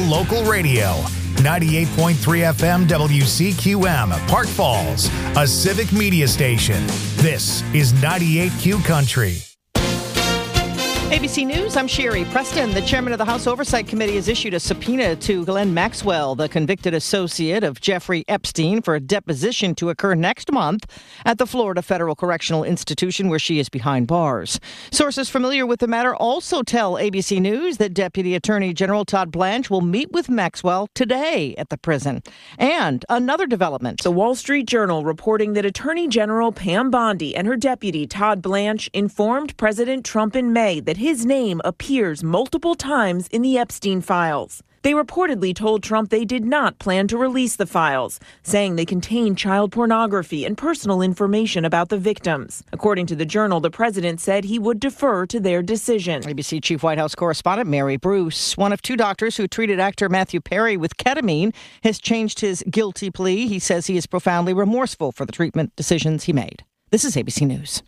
local radio. 98.3 FM WCQM, Park Falls, a civic media station. This is 98Q Country. ABC News, I'm Sherry Preston. The chairman of the House Oversight Committee has issued a subpoena to Ghislaine Maxwell, the convicted associate of Jeffrey Epstein, for a deposition to occur next month at the Florida Federal Correctional Institution, where she is behind bars. Sources familiar with the matter also tell ABC News that Deputy Attorney General Todd Blanche will meet with Maxwell today at the prison. And another development. The Wall Street Journal reporting that Attorney General Pam Bondi and her deputy Todd Blanche informed President Trump in May that his name appears multiple times in the Epstein files. They reportedly told Trump they did not plan to release the files, saying they contain child pornography and personal information about the victims. According to the Journal, the president said he would defer to their decision. ABC Chief White House correspondent Mary Bruce, one of two doctors who treated actor Matthew Perry with ketamine, has changed his guilty plea. He says he is profoundly remorseful for the treatment decisions he made. This is ABC News.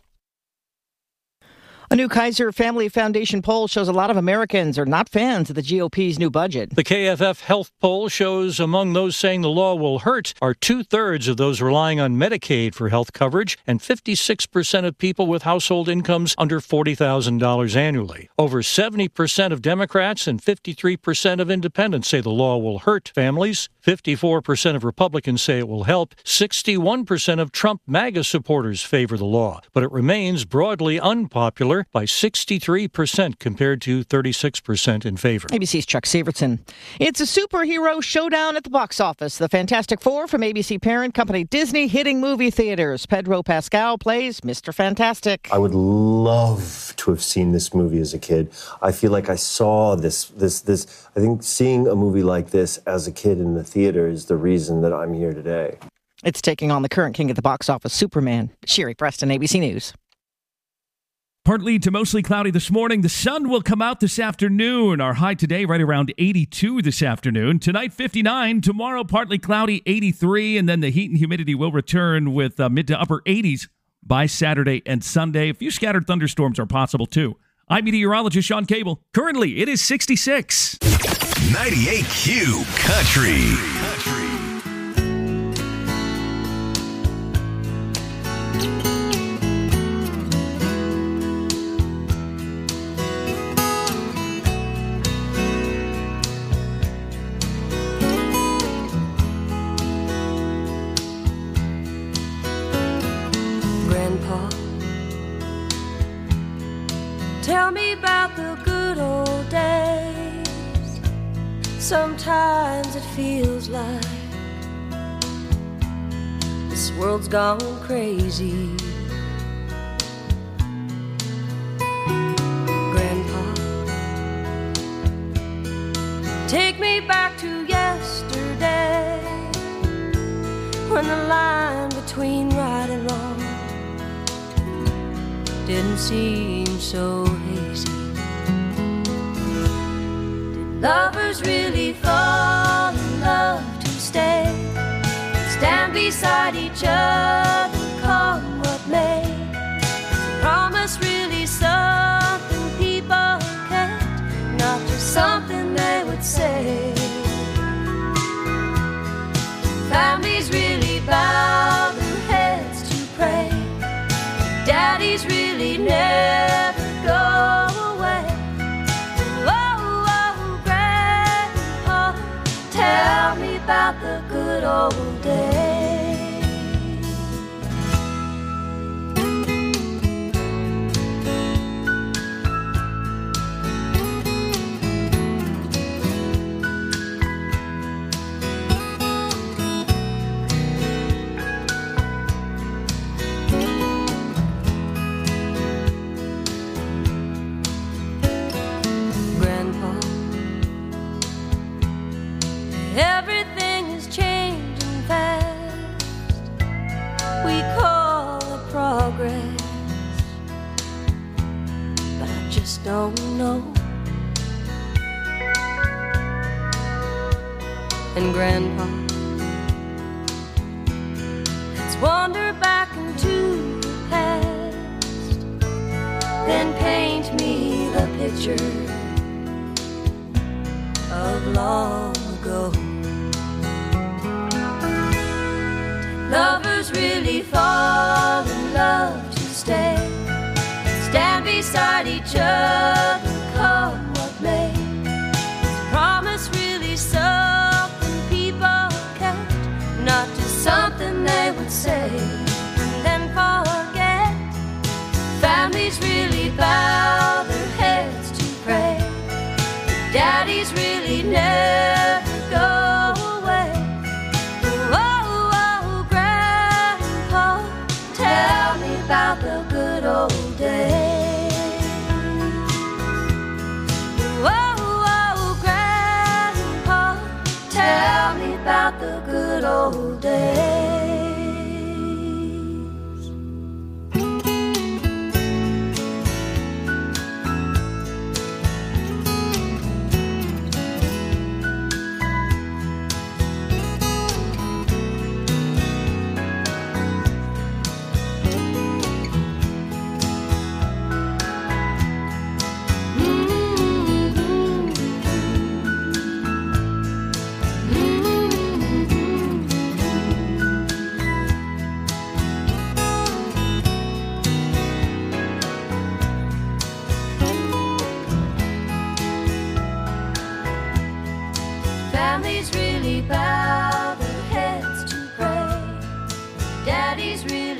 A new Kaiser Family Foundation poll shows a lot of Americans are not fans of the GOP's new budget. The KFF Health Poll shows among those saying the law will hurt are 2/3 of those relying on Medicaid for health coverage and 56% of people with household incomes under $40,000 annually. Over 70% of Democrats and 53% of independents say the law will hurt families. 54% of Republicans say it will help. 61% of Trump MAGA supporters favor the law, but it remains broadly unpopular by 63% compared to 36% in favor. ABC's Chuck Severson. It's a superhero showdown at the box office. The Fantastic Four from ABC parent company Disney hitting movie theaters. Pedro Pascal plays Mr. Fantastic. I would love to have seen this movie as a kid. I feel like I saw this. I think seeing a movie like this as a kid in the theater is the reason that I'm here today. It's taking on the current king of the box office, Superman. Sherry Preston, ABC News. Partly to mostly cloudy this morning. The sun will come out this afternoon. Our high today right around 82 this afternoon. Tonight, 59. Tomorrow, partly cloudy, 83. And then the heat and humidity will return with mid to upper 80s by Saturday and Sunday. A few scattered thunderstorms are possible, too. I'm meteorologist Sean Cable. Currently, it is 66. 98Q Country. Tell me about the good old days. Sometimes it feels like this world's gone crazy. Grandpa, take me back to yesterday, when the line between right and wrong didn't seem so hazy. Did lovers really fall in love to stay? Stand beside each other, come what may? Is a promise really something people can't, not just something they would say? Families really bow their heads to pray. Daddies really never go away. Oh, oh, Grandpa, tell me about the good old days. Everything is changing fast. We call it progress, but I just don't know. And Grandpa, let's wander back into the past, then paint me the picture of long ago. Lovers really fall in love to stay, stand beside each other, come what may. Is promise really something people kept, not just something they would say and then forget? Families really bow their heads to pray, daddies really never go away. Oh, oh, Grandpa, tell me about the good old days. Oh, oh, Grandpa, tell me about the good old days. Families really bow their heads to pray, daddies really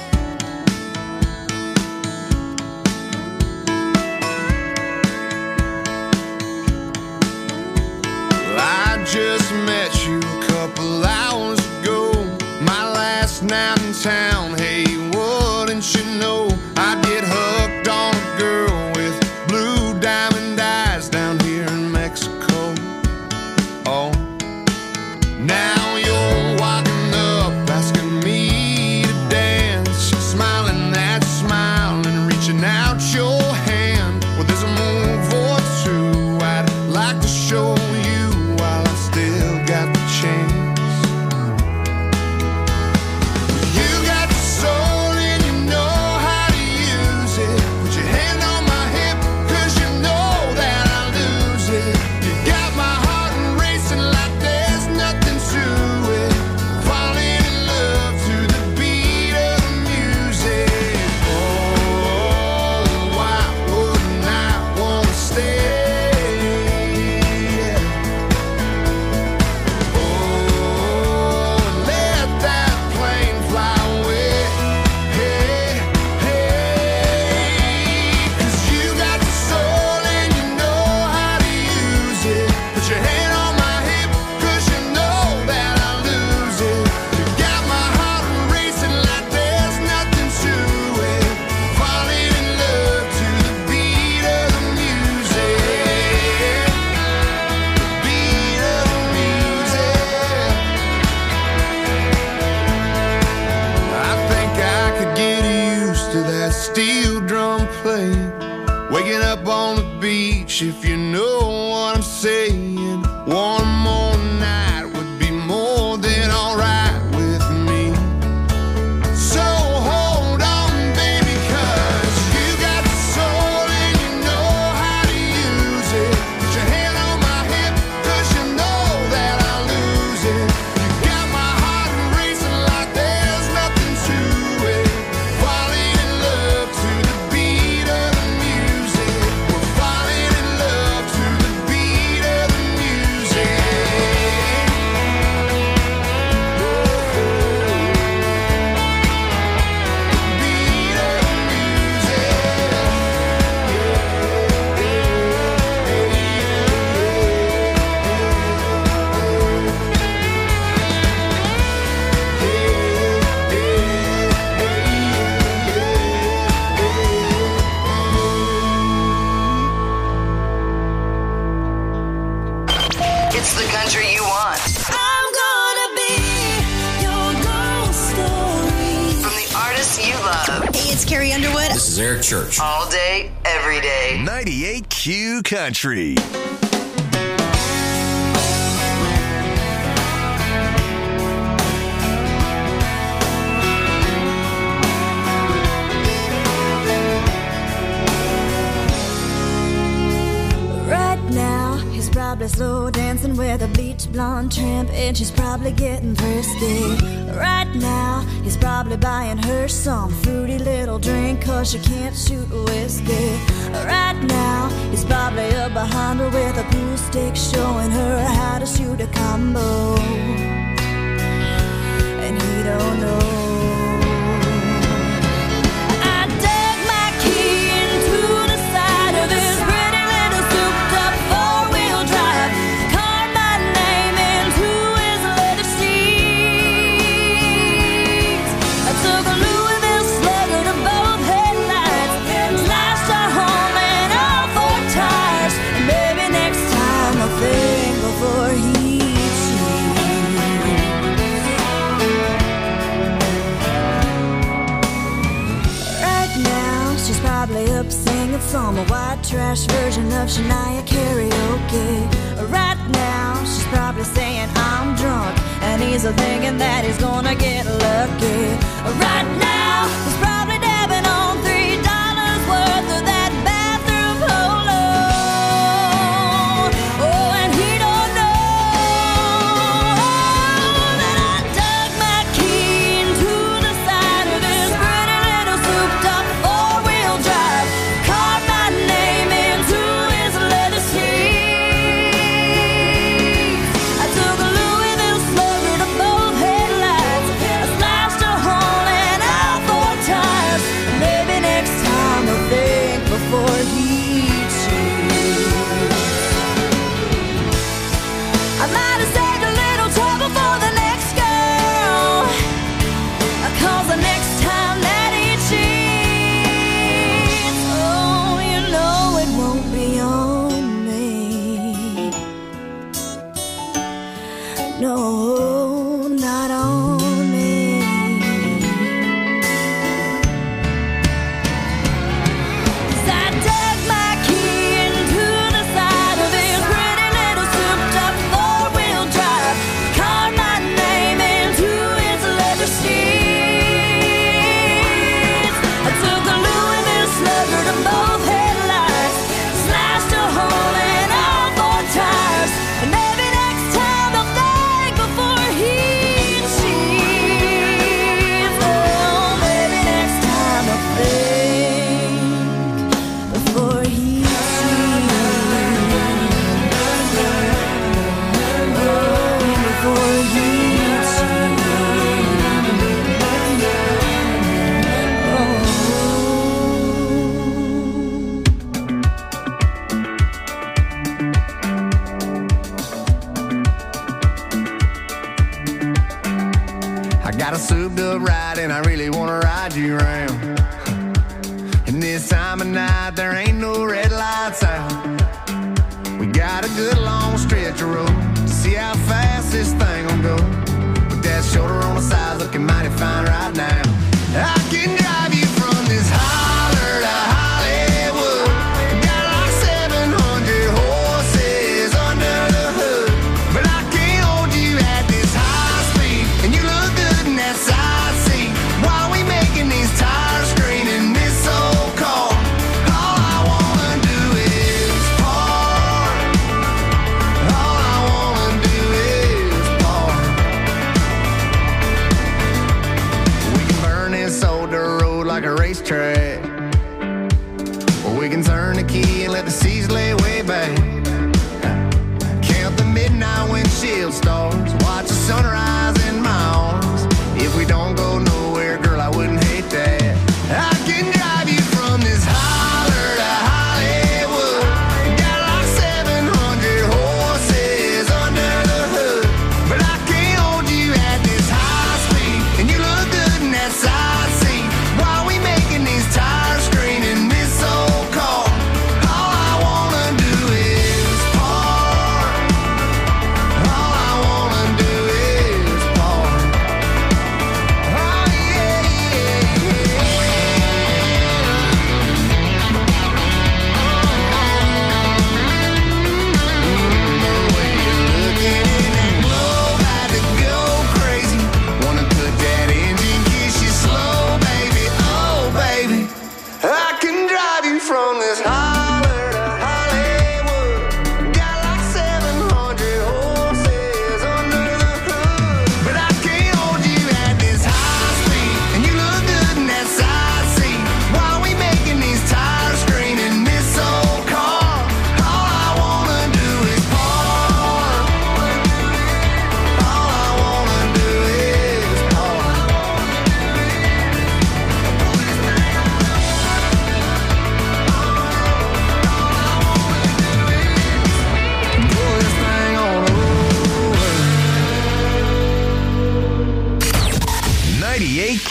Well, I just met you a couple hours ago, my last night in town. Hey, wouldn't you know I'd get hooked on a girl with blue diamond eyes down here in Mexico. Oh, now you're walking up, asking me to dance, smiling that smile and reaching out your hand. Well, there's a move or two I'd like to show you while I still got the chance. You got the soul and you know how to use it. Put your hand on my hip, 'cause you know that I lose it. You got my heart racing like there's nothing to it. Falling in love to the beat of the music. Oh, why wouldn't I wanna stay? Oh, let that plane fly away. Hey, hey, 'cause you got the soul and you know how to use it. Put your hand on my hip, 'cause you know that I lose it. You got my heart racing like there's nothing to it. Falling in love to the beat of the music. The beat of the music. I think I could get used to that steel drum playing, waking up on the beach, if you know what I'm saying. One more night would be more than alright with me. So hold on, baby, 'cause you got the soul and you know how to use it. Put your hand on my hip, 'cause you know that I lose it. You got my heart racing like there's nothing to it. Falling in love to the beat of the music. We're falling in love to the beat of the music. Beat of the It's the country you want. I'm gonna be your ghost story. From the artists you love. Hey, it's Carrie Underwood. This is Eric Church. All day, every day. 98Q Country. Right now, his probably slow dancing She's blonde tramp and she's probably getting frisky. Right now, he's probably buying her some fruity little drink, cause she can't shoot whiskey. Right now, he's probably up behind her with a pool stick, showing her how to shoot a combo. And he don't know. Some white trash version of Shania karaoke. Right now, she's probably saying I'm drunk, and he's thinking that he's gonna get lucky. Right now, he's probably dabbing on $3 worth of that bathroom polo. Oh, and he don't know that I dug my key into the side of his pretty little souped-up four-wheel drive. Got a souped up ride and I really wanna ride you around. And this time of night there ain't no red lights out. We got a good long stretch of road to see how fast this thing will go. With that shoulder on the side looking mighty fine right now. I can drive you from this holler to Hollywood. Got like 700 horses under the hood. But I can't hold you at this high speed. And you look good in that side seat. While we making these tires scream in this old car. All I wanna do is park. All I wanna do is park. We can burn this old dirt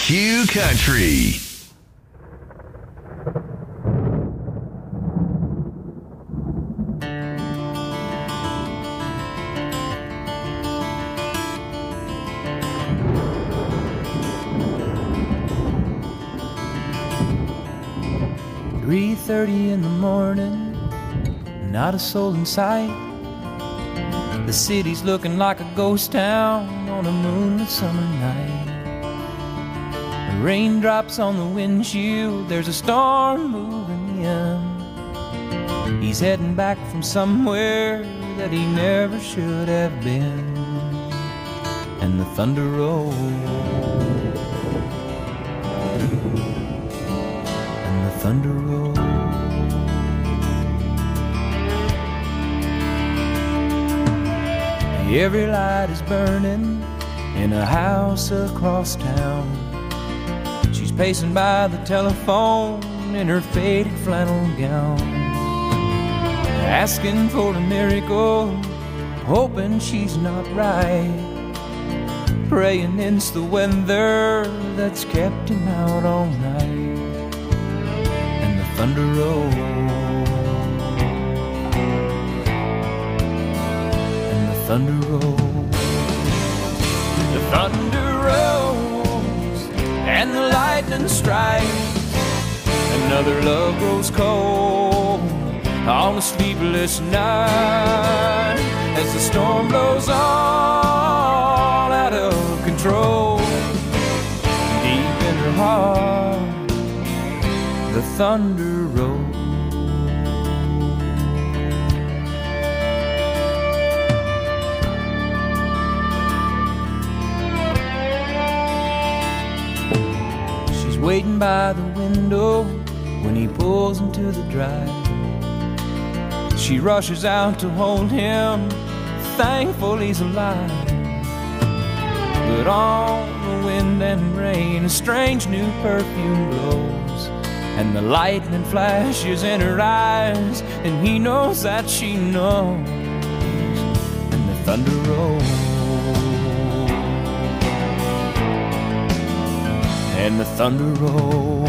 Q Country. "3:30 in the morning, not a soul in sight. The city's looking like a ghost town on a moonlit summer night. The raindrops on the windshield, there's a storm moving in. He's heading back from somewhere that he never should have been. And the thunder rolls, and the thunder rolls. Every light is burning in a house across town. She's pacing by the telephone in her faded flannel gown, asking for a miracle, hoping she's not right, praying it's the weather that's kept him out all night. And the thunder rolls, thunder rolls, the thunder rolls, and the lightning strikes. Another love grows cold on a sleepless night, as the storm blows all out of control. Deep in her heart, the thunder rolls. Waiting by the window when he pulls into the drive. She rushes out to hold him, thankful he's alive. But on the wind and rain, a strange new perfume blows, and the lightning flashes in her eyes, and he knows that she knows. And the thunder rolls, and the thunder rolls.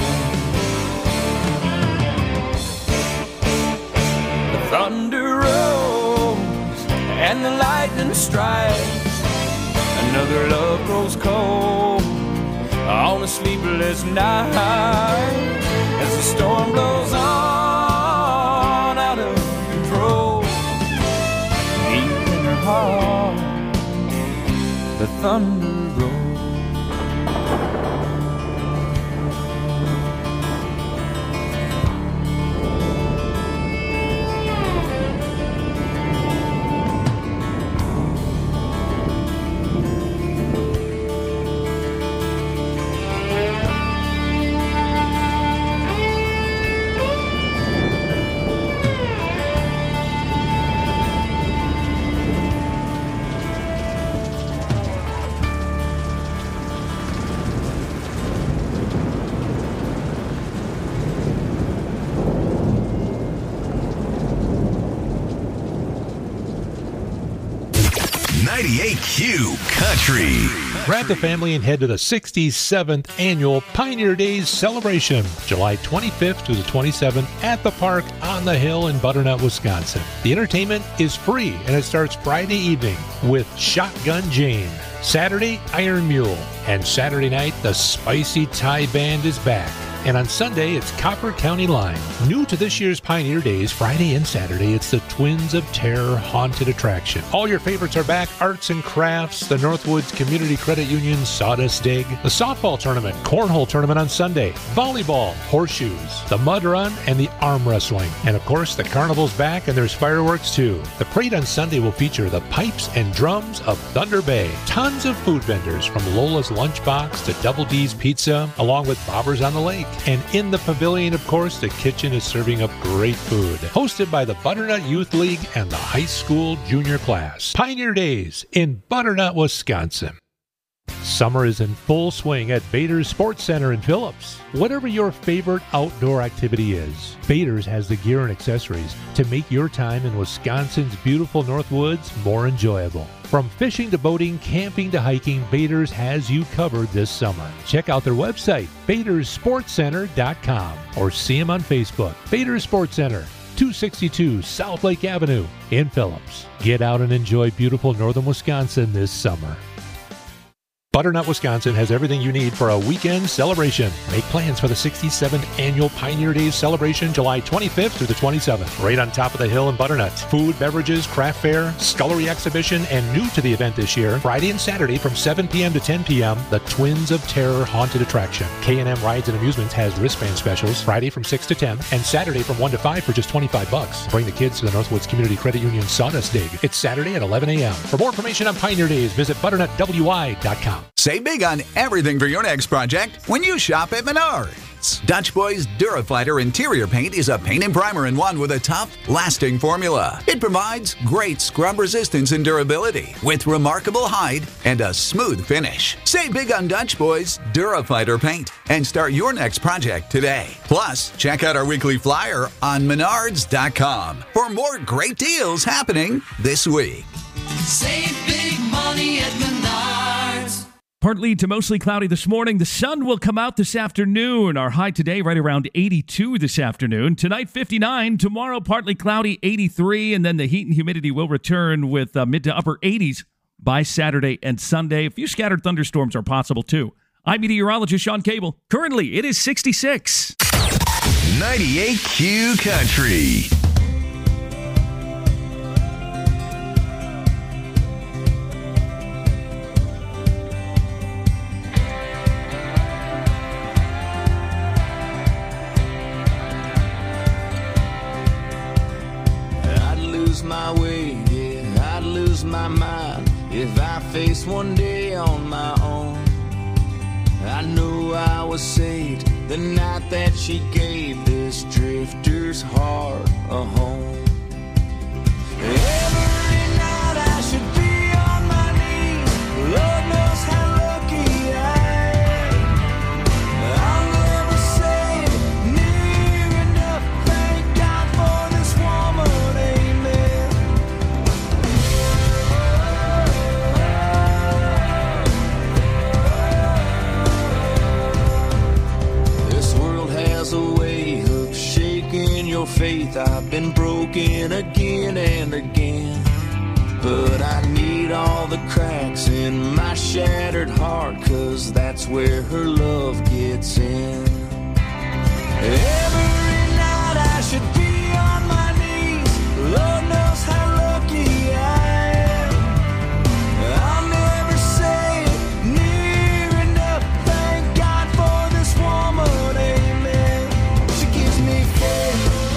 The thunder rolls, and the lightning strikes. Another love grows cold on a sleepless night, as the storm blows on out of control. Deep in her heart, the thunder rolls. Q Country. Grab the family and head to the 67th Annual Pioneer Days celebration, July 25th to the 27th at the park on the hill in Butternut, Wisconsin. The entertainment is free and it starts Friday evening with Shotgun Jane, Saturday Iron Mule, and Saturday night the Spicy Thai Band is back. And on Sunday, it's Copper County Line. New to this year's Pioneer Days, Friday and Saturday, it's the Twins of Terror Haunted Attraction. All your favorites are back. Arts and crafts, the Northwoods Community Credit Union Sawdust Dig, the softball tournament, cornhole tournament on Sunday, volleyball, horseshoes, the mud run, and the arm wrestling. And of course, the carnival's back and there's fireworks too. The parade on Sunday will feature the pipes and drums of Thunder Bay. Tons of food vendors from Lola's Lunchbox to Double D's Pizza, along with Bobbers on the Lake. And in the pavilion, of course, the kitchen is serving up great food. Hosted by the Butternut Youth League and the high school junior class. Pioneer Days in Butternut, Wisconsin. Summer is in full swing at Bader's Sports Center in Phillips. Whatever your favorite outdoor activity is, Bader's has the gear and accessories to make your time in Wisconsin's beautiful Northwoods more enjoyable. From fishing to boating, camping to hiking, Bader's has you covered this summer. Check out their website, Bader'sSportsCenter.com, or see them on Facebook. Bader's Sports Center, 262 South Lake Avenue in Phillips. Get out and enjoy beautiful northern Wisconsin this summer. Butternut, Wisconsin has everything you need for a weekend celebration. Make plans for the 67th Annual Pioneer Days celebration, July 25th through the 27th. Right on top of the hill in Butternut. Food, beverages, craft fair, scullery exhibition, and new to the event this year, Friday and Saturday from 7 p.m. to 10 p.m., the Twins of Terror Haunted Attraction. K&M Rides and Amusements has wristband specials, Friday from 6 to 10, and Saturday from 1 to 5 for just $25. Bring the kids to the Northwoods Community Credit Union Sawdust Dig. It's Saturday at 11 a.m. For more information on Pioneer Days, visit butternutwi.com. Save big on everything for your next project when you shop at Menards. Dutch Boys Durafighter Interior Paint is a paint and primer in one with a tough, lasting formula. It provides great scrub resistance and durability with remarkable hide and a smooth finish. Save big on Dutch Boys Durafighter Paint and start your next project today. Plus, check out our weekly flyer on Menards.com for more great deals happening this week. Save big money at Menards. Partly to mostly cloudy this morning. The sun will come out this afternoon. Our high today right around 82 this afternoon. Tonight, 59. Tomorrow, partly cloudy, 83. And then the heat and humidity will return with mid to upper 80s by Saturday and Sunday. A few scattered thunderstorms are possible, too. I'm meteorologist Sean Cable. Currently, it is 66. 98Q Country. My way, yeah, I'd lose my mind if I faced one day on my own. I know I was saved the night that she gave this drifter's heart a home. Every night I should be on my knees. Lord knows how lucky I am. I'll never say it near enough. Thank God for this woman. Faith, I've been broken again and again, but I need all the cracks in my shattered heart, 'cause that's where her love gets in. Every night I should be on my knees. Lord knows how lucky I am. I'll never say it near enough. Thank God for this woman, amen. She gives me faith.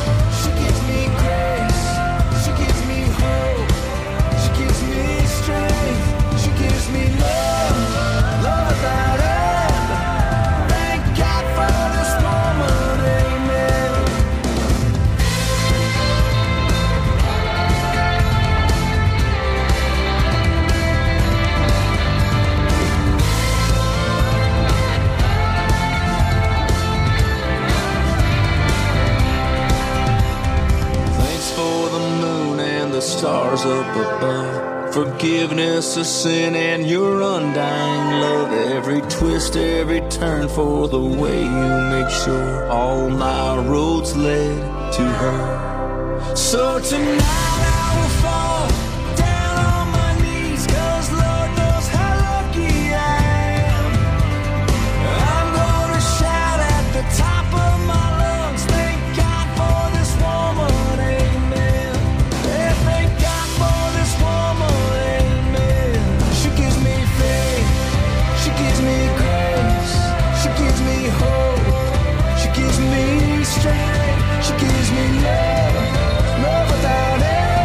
Stars up above, forgiveness of sin and your undying love. Every twist, every turn for the way you make sure all my roads led to her. So tonight I will fall down on my knees, 'cause Lord knows how lucky I am. I'm gonna shout at the top of my lungs, thank God for this woman, amen. Thank God for this woman, amen. She gives me faith, she gives me grace, she gives me hope, she gives me strength, she gives me love, love without end.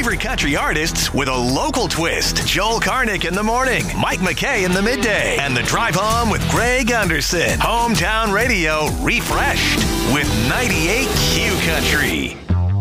favorite country artists with a local twist. Joel Karnick in the morning, Mike McKay in the midday, and the drive home with Greg Anderson. Hometown radio refreshed with 98 Q Country.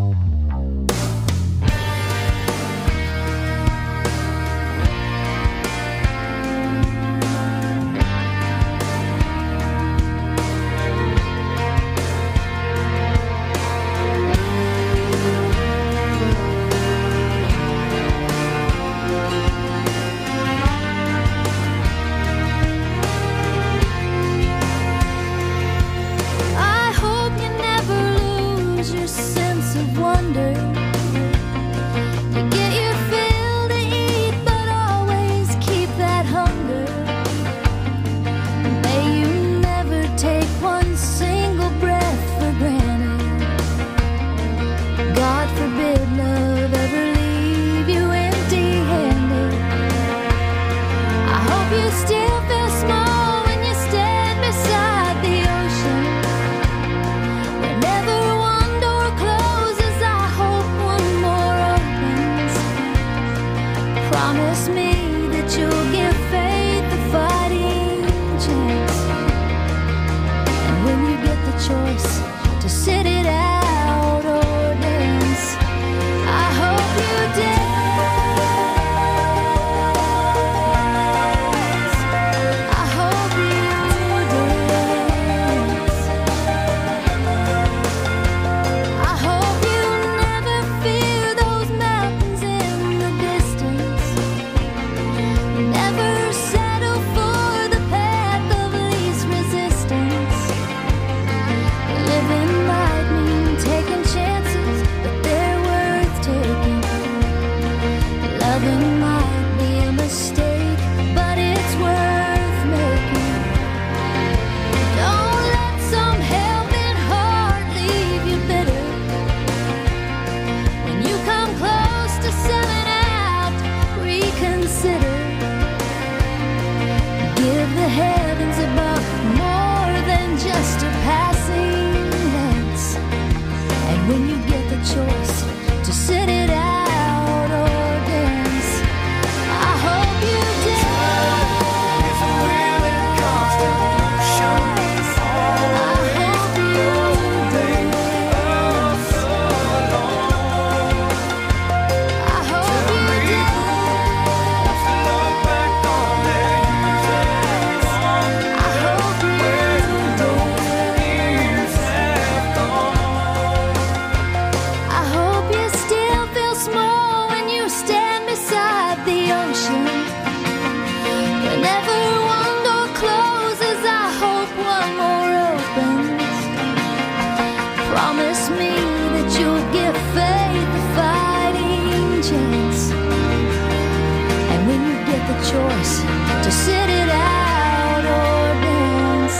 To sit it out or dance.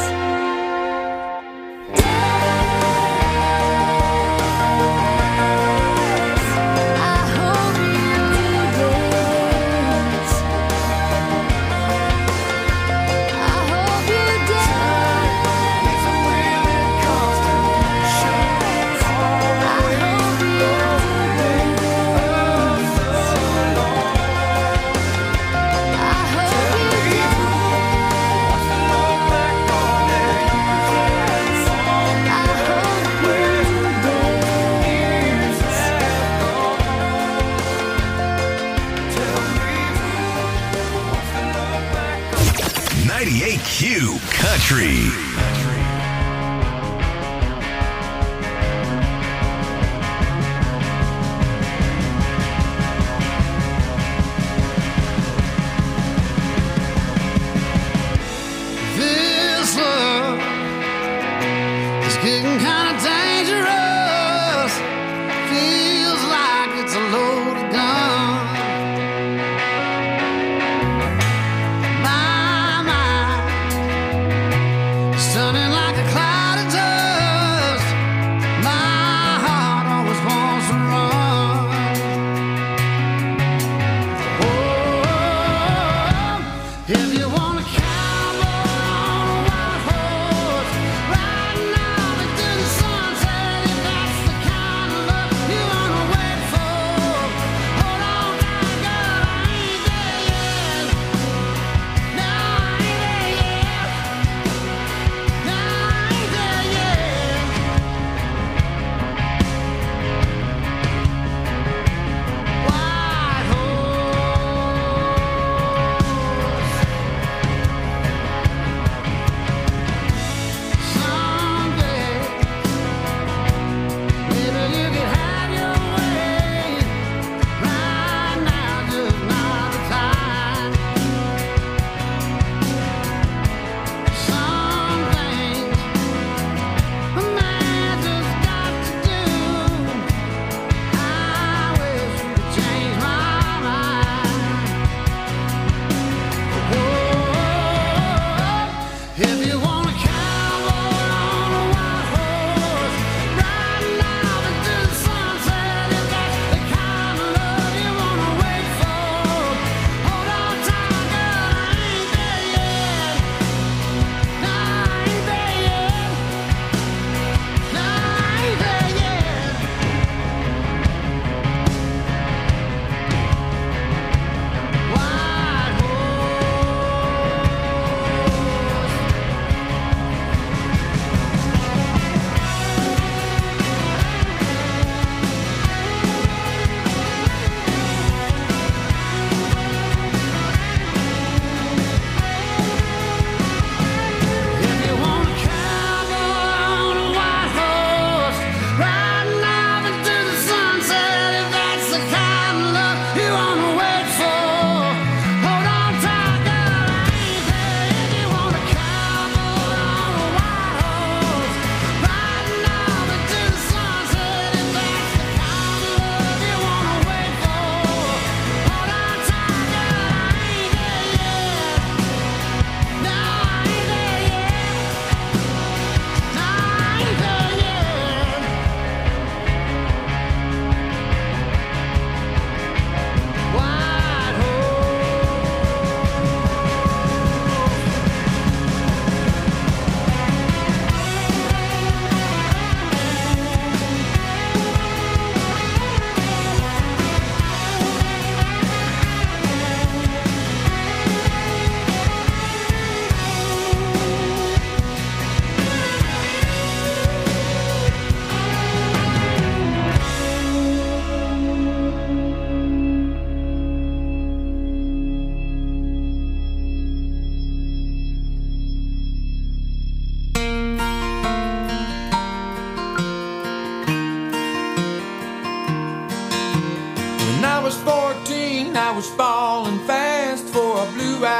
I hope you dance. I hope you dance. I hope Q Country. This love is getting kind of dangerous. Feels like it's a loaded gun. My mind is turning like a cloud of dust. My heart always wants to run. Oh, if you want to cowboy on a white horse, riding out into the sun.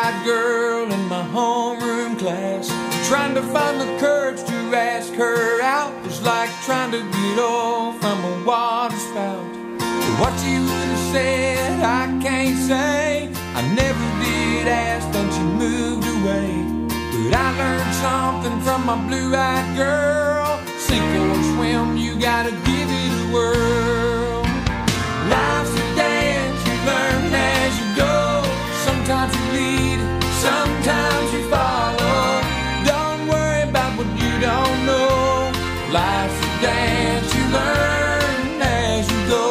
blue-eyed girl in my homeroom class. Trying to find the courage to ask her out was like trying to get off from a water spout. But what you would have said, I can't say. I never did ask, then she moved away. But I learned something from my blue-eyed girl. Sink or swim, you gotta give it a whirl. Life's a dance, you learn as you go. Sometimes you lead, sometimes you follow. Don't worry about what you don't know. Life's a dance, you learn as you go.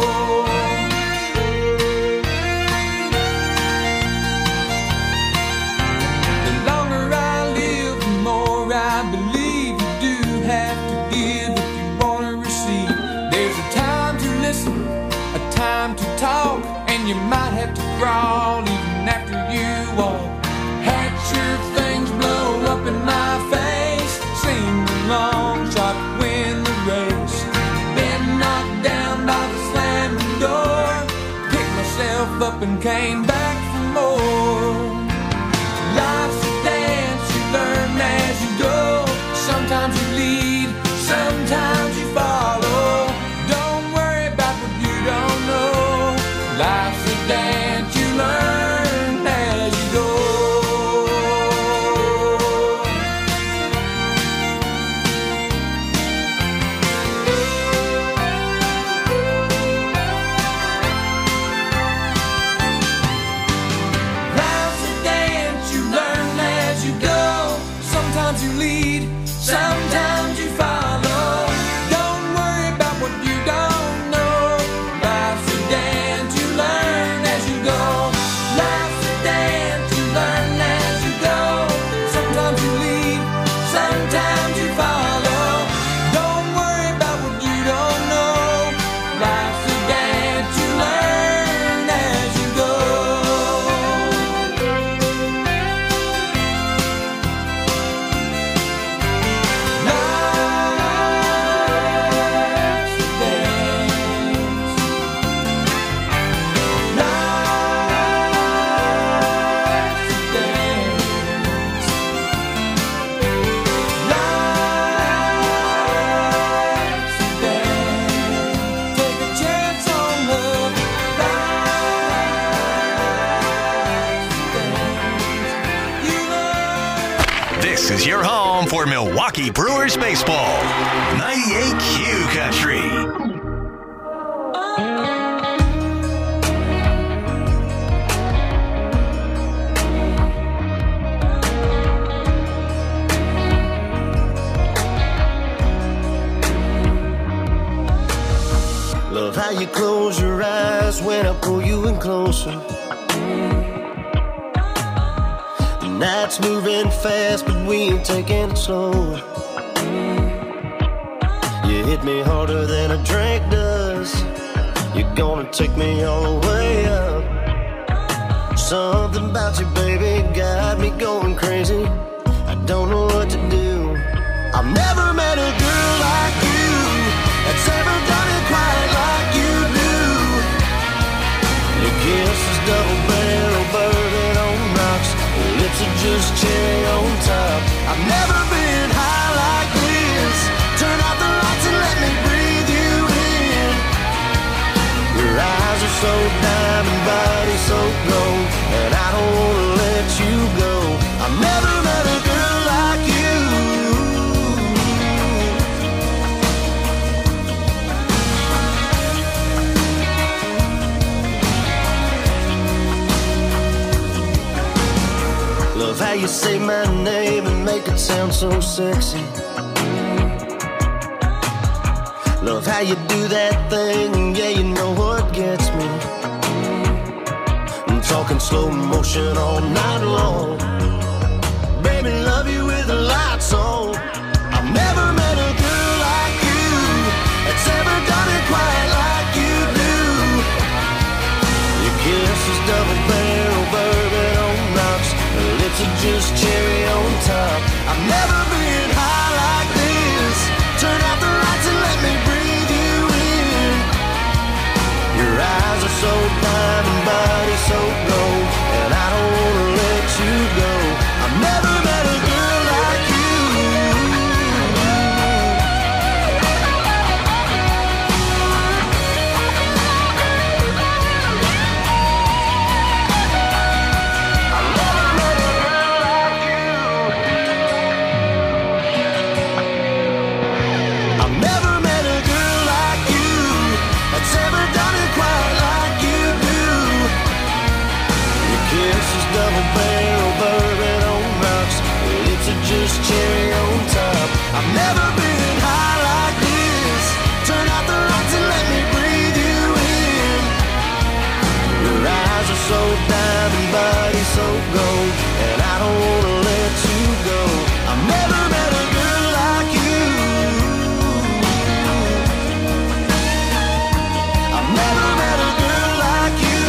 The longer I live, the more I believe you do have to give if you want to receive. There's a time to listen, a time to talk, and you might have to crawl even after you walk. Had your things blow up in my face, sing the long shot, win the race. Been knocked down by the slamming door, picked myself up and came back for more. Life's a dance, you learn as you go. Sometimes you lead, sometimes you follow. Don't worry about what you don't know. Life's a dance, you learn as you go. Life's a dance, you learn as you go. Sometimes you lead, sometimes you follow. Don't worry about what you don't know. Life's a dance, you learn as you go. Life's a dance, you learn as you go. Sometimes you lead, sometimes you follow. Don't worry about what you don't know. Life's a dance, you learn as you go. This is your home for Milwaukee Brewers baseball. 98Q Country. Love how you close your eyes when I pull you in closer. The night's moving fast, but we ain't taking it slow. You hit me harder than a drink does. You're gonna take me all the way up. Something about you, baby, got me going crazy. I don't know what to do. I've never met a girl like you that's ever done it quite like you do. Your kiss is double barrel bourbon on rocks. Your lips are just cherry on top. I've never been high like this. Turn out the lights and let me breathe you in. Your eyes are so diamond, body so gold, and I don't wanna let you go. I've never met a girl like you. Love how you say my name and make it sound so sexy. Love how you do that thing, yeah, you know what gets me. I'm talking slow motion all night long. Baby, love you with the lights on. I've never met a girl like you that's ever done it quite like you do. Your kiss is double barrel bourbon on rocks. Her lips are just cherry on top. I've never been high like this. Turn out the lights and let me breathe you in. Your eyes are so diamond, body so gold, and I don't wanna let I've never been high like this. Turn out the lights and let me breathe you in. Your eyes are so diamond, body so gold, and I don't wanna let you go. I've never met a girl like you. I've never met a girl like you.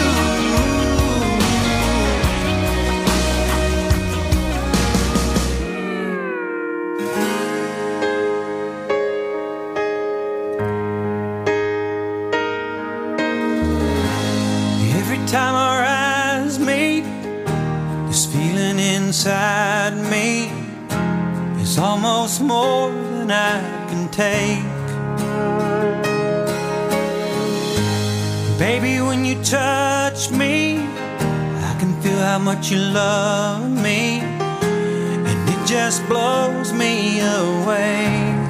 Every time our eyes meet, this feeling inside me is almost more than I can take. Baby, when you touch me, I can feel how much you love me, and it just blows me away.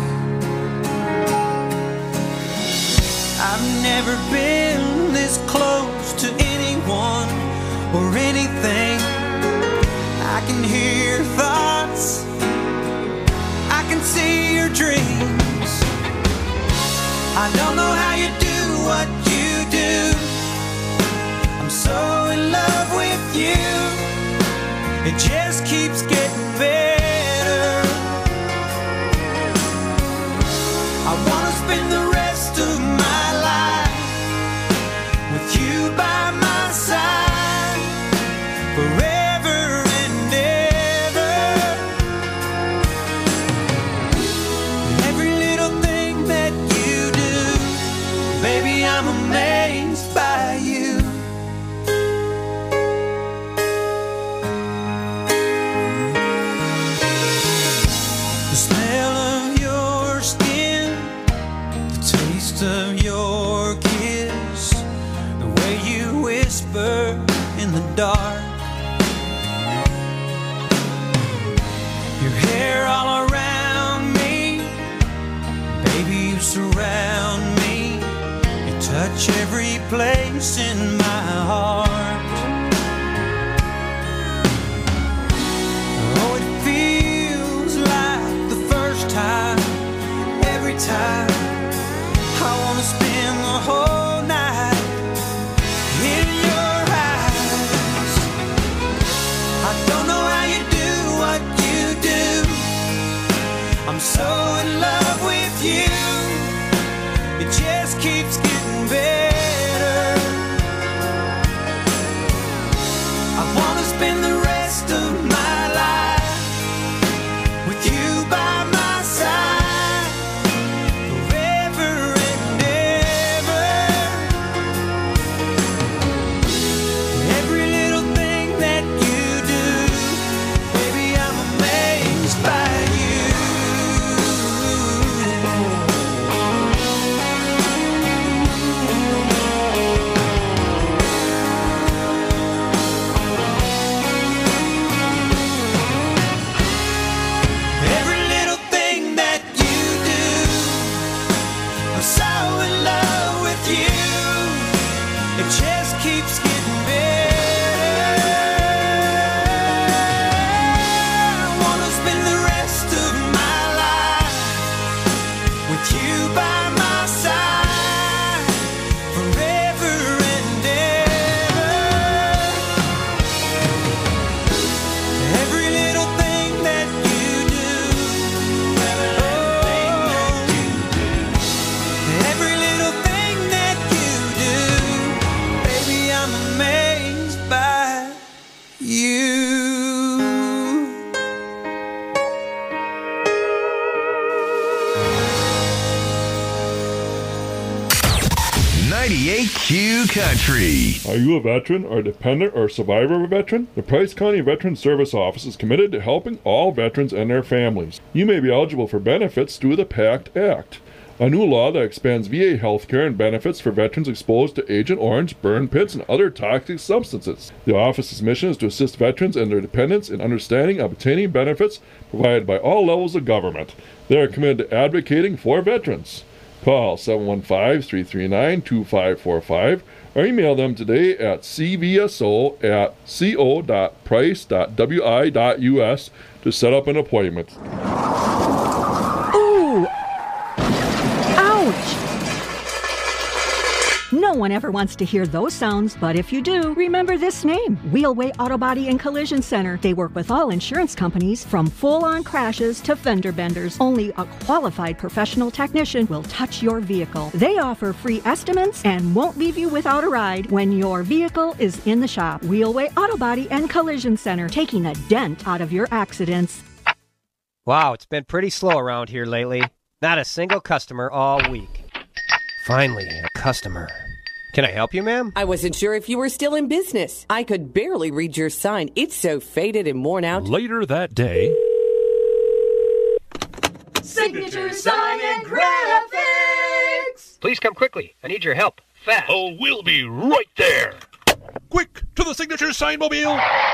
I've never been this close to anyone or anything. I can hear your thoughts, I can see your dreams. I don't know how you do what you do. I'm so in love with you. It just keeps getting better. I wanna spend the rest of my life with you by my side forever and ever. Every little thing that you do, baby, I'm amazed by you. The smell of your skin, the taste of your kiss, the way you whisper in the dark, your hair all around me, baby, you surround me, you touch every place in my heart. Oh, it feels like the first time, every time. I wanna spend the whole night in your eyes. I don't know how you do what you do. I'm so in love with you. It just keeps getting better. I wanna spend the rest of my life with you by my side forever and ever. Every little thing that you do, baby, I'm amazed by you. Every little thing that you do, I'm so in love with you. It just keeps getting better. I wanna spend the rest of my life with you by my side forever and ever. Every little thing that you do, every little thing that you do, baby, I'm amazed by you. 98Q Country. Are you a veteran or dependent or survivor of a veteran? The Price County Veteran Service Office is committed to helping all veterans and their families. You may be eligible for benefits through the PACT Act, a new law that expands VA health care and benefits for veterans exposed to Agent Orange, burn pits, and other toxic substances. The office's mission is to assist veterans and their dependents in understanding and obtaining benefits provided by all levels of government. They are committed to advocating for veterans. Call 715-339-2545 or email them today at cvso@co.price.wi.us to set up an appointment. No one ever wants to hear those sounds, but if you do, remember this name, Wheelway Auto Body and Collision Center. They work with all insurance companies, from full-on crashes to fender benders. Only a qualified professional technician will touch your vehicle. They offer free estimates and won't leave you without a ride when your vehicle is in the shop. Wheelway Auto Body and Collision Center, taking a dent out of your accidents. Wow, it's been pretty slow around here lately. Not a single customer all week. Finally, a customer. Can I help you, ma'am? I wasn't sure if you were still in business. I could barely read your sign. It's so faded and worn out. Later that day... Signature Sign and Graphics! Please come quickly. I need your help. Fast. Oh, we'll be right there. Quick, to the Signature Sign Mobile!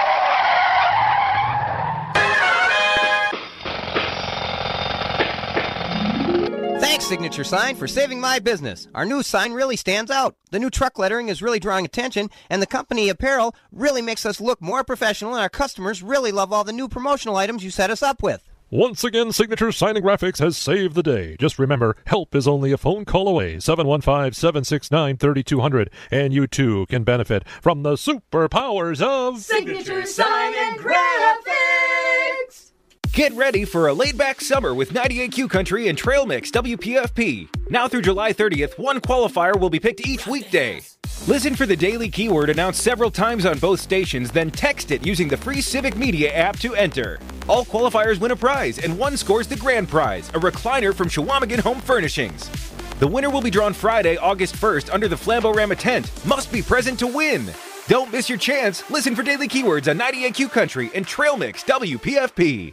Thanks, Signature Sign, for saving my business. Our new sign really stands out. The new truck lettering is really drawing attention, and the company apparel really makes us look more professional, and our customers really love all the new promotional items you set us up with. Once again, Signature Sign and Graphics has saved the day. Just remember, help is only a phone call away, 715-769-3200, and you too can benefit from the superpowers of Signature Sign and Graphics! Get ready for a laid-back summer with 98Q Country and Trail Mix WPFP. Now through July 30th, one qualifier will be picked each weekday. Listen for the daily keyword announced several times on both stations, then text it using the free Civic Media app to enter. All qualifiers win a prize, and one scores the grand prize, a recliner from Chequamegon Home Furnishings. The winner will be drawn Friday, August 1st under the Flambeau-Rama tent. Must be present to win. Don't miss your chance. Listen for daily keywords on 98Q Country and Trail Mix WPFP.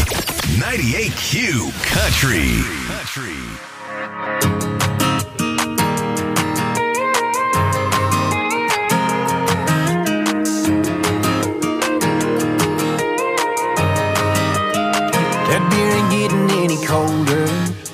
98Q Country. That beer ain't getting any colder,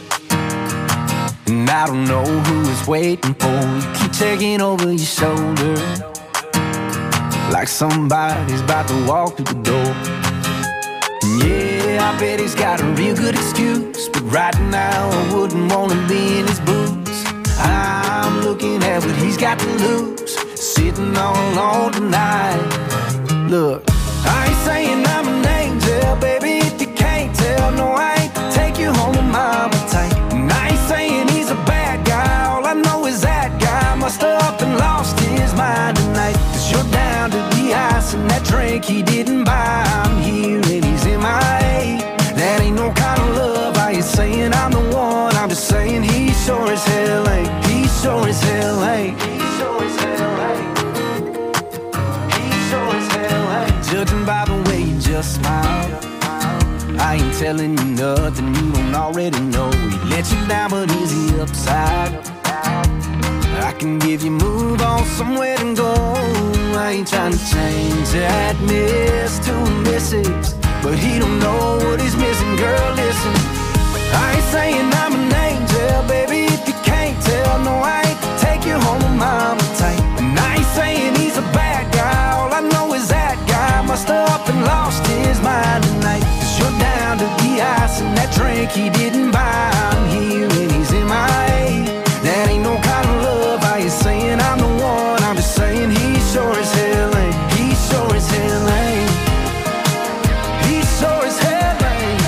and I don't know who is waiting for you. Keep checking over your shoulder, like somebody's about to walk through the door. Yeah, I bet he's got a real good excuse, but right now I wouldn't want to be in his boots. I'm looking at what he's got to lose, sitting all alone tonight. Look, I ain't saying I'm an angel, baby, if you can't tell. No, I ain't to take you home to mama tight. And I ain't saying he's a bad guy, all I know is that guy must have up and lost his mind tonight. 'Cause you're down to the ice and that drink he didn't buy. I'm here and he's in my A. That ain't no kind of love. I ain't saying I'm the one, I'm just saying he sure as hell ain't. He sure as hell ain't. He sure as hell ain't. He sure as hell ain't. Judging by the way you just smile, I ain't telling you nothing you don't already know. He let you down, but is he upside? I can give you move on somewhere to go. I ain't trying to change that miss to a misses, but he don't know what he's missing. Girl, listen, I ain't saying I'm an angel, baby, if you can't tell. No, I ain't to take you home to mama tight. And I ain't saying he's a bad guy, all I know is that guy must have up and lost his mind tonight. 'Cause you're down to the ice and that drink he didn't buy. I'm here and he's in my A. That ain't no kind of love. I ain't saying I'm the one, I'm just saying he sure as hell ain't. He sure as hell ain't. He sure as hell ain't.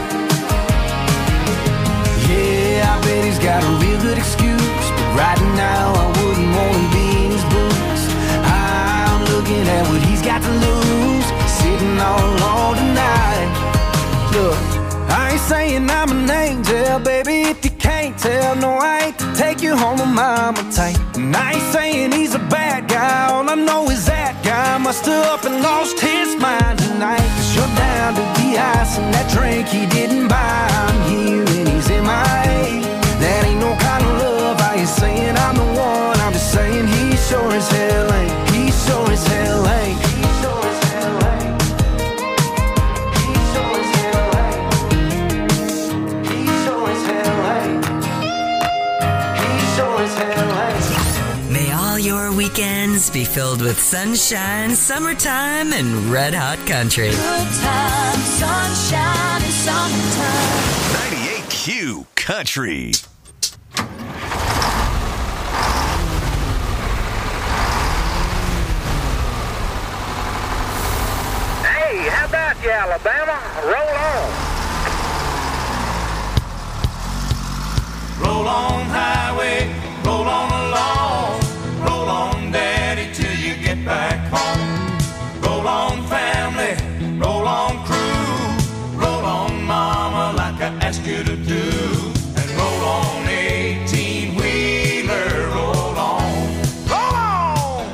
Yeah, I bet he's got a real good excuse, but right now I wouldn't want to be in his boots. I'm looking at what he's got to lose, sitting all alone tonight. Look, I ain't saying I'm an angel, baby, if you can't tell. No, I ain't to take you home to mama tight. And I ain't saying he's a bad guy, all I know is that guy must have up and lost his mind tonight. 'Cause you're down to the ice and that drink he didn't buy. I'm here and he's in my A. That ain't no kind of love. I ain't saying I'm the one, I'm just saying he sure as hell ain't. He sure as hell ain't. He sure as hell ain't. He sure as hell ain't. He sure as hell ain't. He sure as hell ain't. May all your weekends be filled with sunshine, summertime, and red hot country. Good time, sunshine, and summertime. 98Q Country. Alabama, roll on. Roll on, highway, roll on along. Roll on, Daddy, till you get back home. Roll on, family, roll on, crew. Roll on, Mama, like I asked you to do. And roll on, 18-wheeler, roll on. Roll on!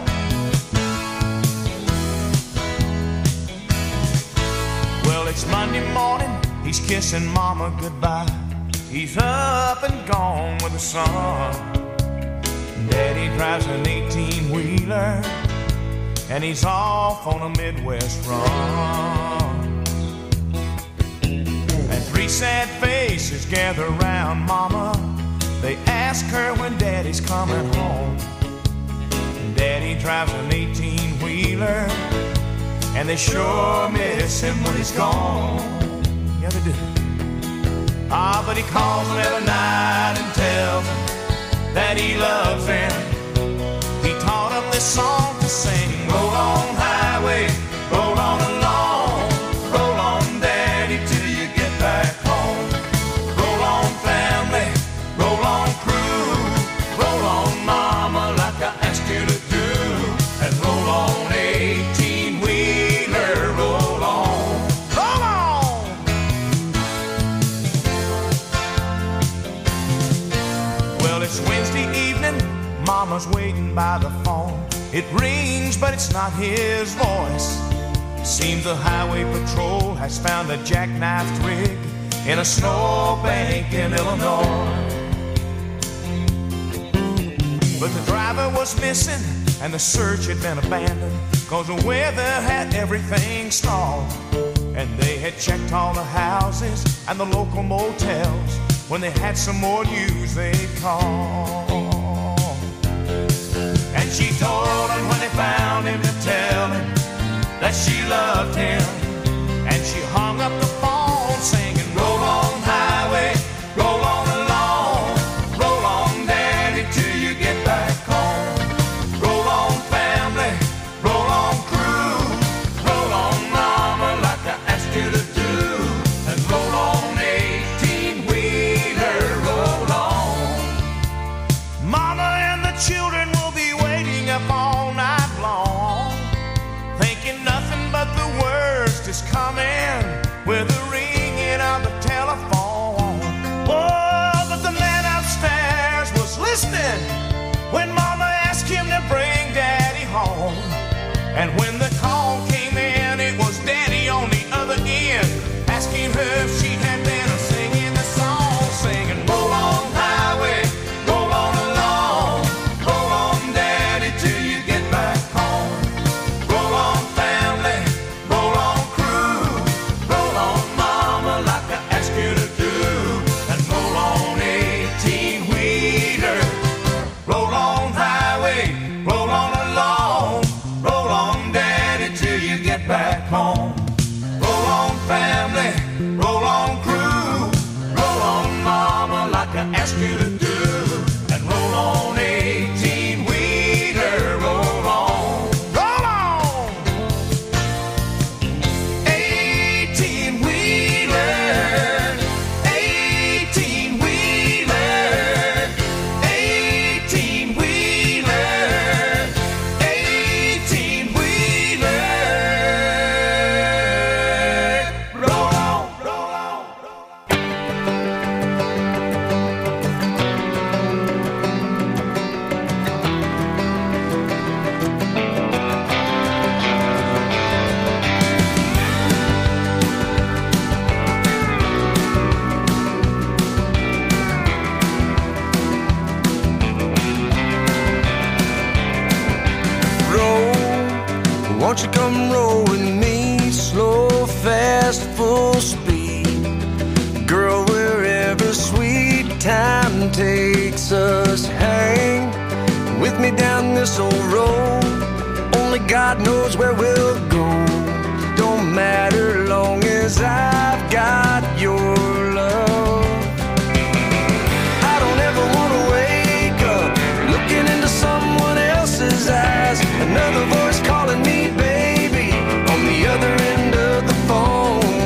Well, it's Monday morning, he's kissing Mama goodbye. He's up and gone with the sun. Daddy drives an 18-wheeler, and he's off on a Midwest run. And three sad faces gather around Mama. They ask her when Daddy's coming home. And Daddy drives an 18-wheeler, and they sure miss him when he's gone. Yeah, they do. Ah, but he calls them every night and tells them that he loves them. He taught them this song to sing. Roll on, highway, roll on along. Roll on, Daddy, till you get back home. Roll on, family, roll on, crew. Roll on, Mama, like I asked you to do. And roll on, 18-wheeler, roll on. Roll on! Well, it's Wednesday evening, Mama's waiting by the phone. It rings, but it's not his voice. Seems the highway patrol has found a jackknifed rig in a snowbank in Illinois. But the driver was missing, and the search had been abandoned, 'cause the weather had everything stalled. And they had checked all the houses and the local motels. When they had some more news, they'd call. And she told him when they found him to tell him that she loved him. And she hung up the phone singing, roll on, highway, roll on along. Roll on, Daddy, till you get back home. Roll on, family, roll on, crew. Roll on, Mama, like I asked you to do. And roll on, 18-wheeler, roll on. Mama and the children will be waiting up all night long, thinking nothing but the worst is coming with the ringing of the telephone. Oh, but the man upstairs was listening when Mama asked him to bring Daddy home. And when the call came in, it was Daddy on the other end, asking her if she had been singing the song, singing, roll on, highway, roll on along. Roll on, Daddy, till you get back home. Roll on, family, roll on, crew. Roll on, Mama, like I asked you to do. And roll on, 18-wheeler. Roll on, highway, roll on along. Roll on, Daddy, till you get back home. Roll on, family, roll on, crew. Roll on, Mama, like I asked you to do. And roll on, 18-wheeler, roll on. Roll on! 18-wheeler, 18-wheeler, 18-wheeler, 18-wheeler. Roll on, roll on. Roll, won't you come roll with me? Slow, fast, full speed. Girl, wherever sweet time takes us, hang with me down this old road. Only God knows where we'll go. Don't matter long as I've got your love. I don't ever want to wake up looking into someone else's eyes. Another voice calling me baby on the other end of the phone.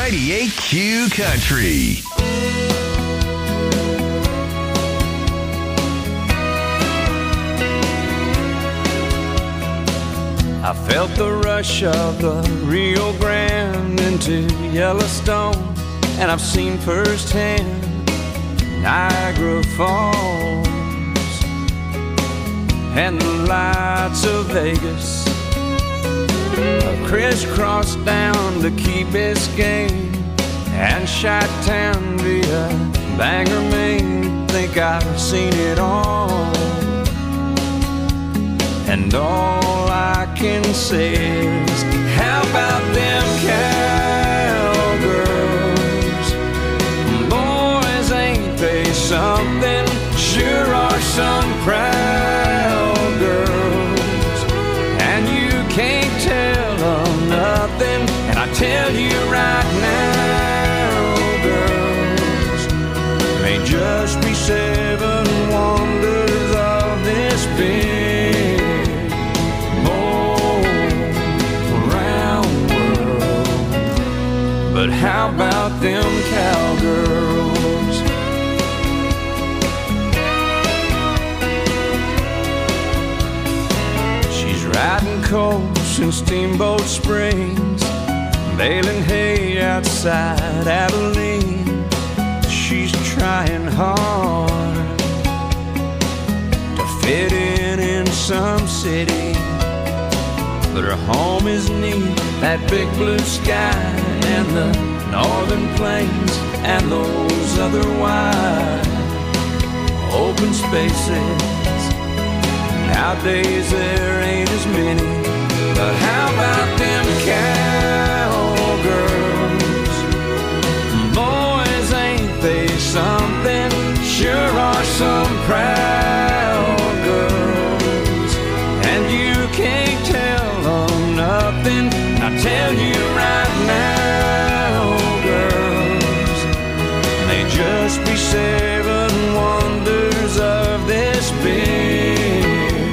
98Q Country. I felt the rush of the Rio Grande into Yellowstone, and I've seen firsthand Niagara Falls and the lights of Vegas. I crisscrossed down to Key Biscayne and Chi-Town via Bangor, Maine. Think I've seen it all, and all I can say is, how about them cowgirls? Boys, ain't they something? Sure are some proud girls, and you can't tell them nothing. And I tell you right now, girls, may just be 7 wonders of this big round world. But how about them cowgirls? She's riding coast in Steamboat Springs, baling hay outside Abilene. She's trying hard to fit in some city, but her home is neath that big blue sky and the northern plains and those other wide open spaces. Nowadays there ain't as many, but how about them cowgirls? Boys, ain't they something? Sure are some proud girls, and you can't tell them nothing. I tell you right now, girls, they just be 7 wonders of this big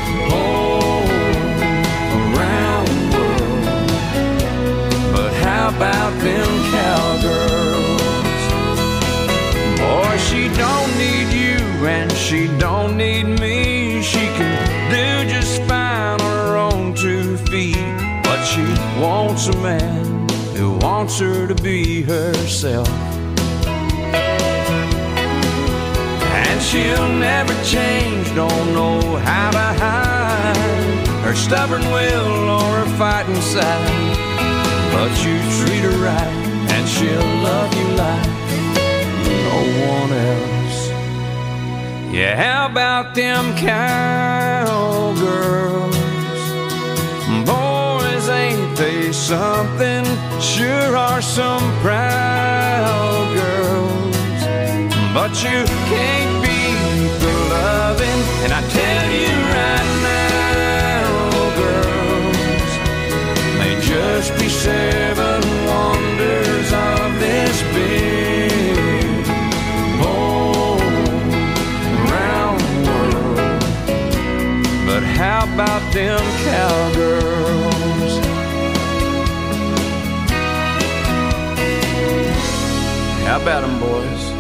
round world. But how about them cowgirls? Boy, she don't need you and she don't need me. She can do just fine on her own 2 feet, but she wants a man who wants her to be herself. And she'll never change, don't know how to hide her stubborn will or her fighting side. But you treat her right and she'll love you like no one else. Yeah, how about them cowgirls? Boys, ain't they something? Sure are some proud girls, but you can't beat the loving. And I tell you right now, girls, may just be 7 wonders of this big round world. But how about them cowgirls? How about them, boys?